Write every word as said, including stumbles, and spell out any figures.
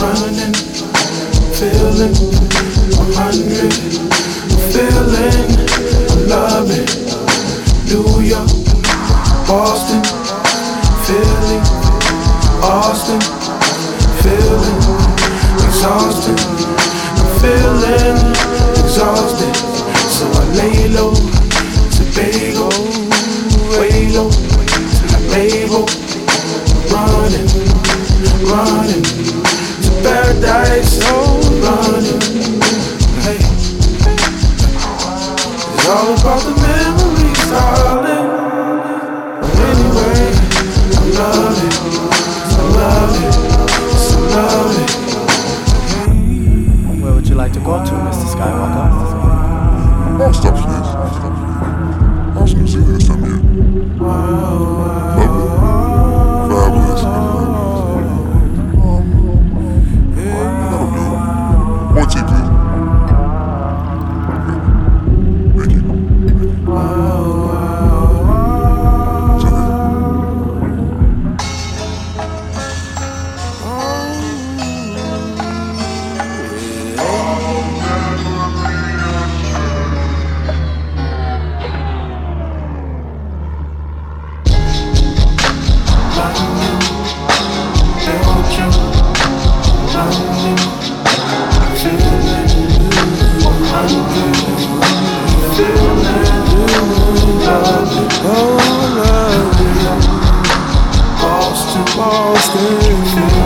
running, feeling one hundred, feeling, I love it. New York, Boston, Philly, Austin, feeling exhausted. I'm feeling exhausted, so I lay low, Sebago, way low, till I'm able, running, running to paradise, running. Hey, it's all about the memories, darling. Anyway, I love it, I love it, I love it. Where would you like to go to, Mister Skywalker? I'll stop for this. I was gonna see this time here. Lovely. Fabulous. Um, that'll do. One tea, please. Thank you. Boston, Boston.